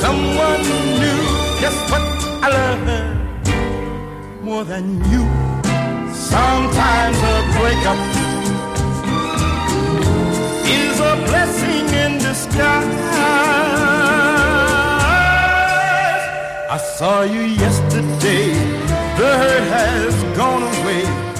someone new. Guess what? I love her more than you. Sometimes a breakup is a blessing in disguise. I saw you yesterday, the hurt has gone away.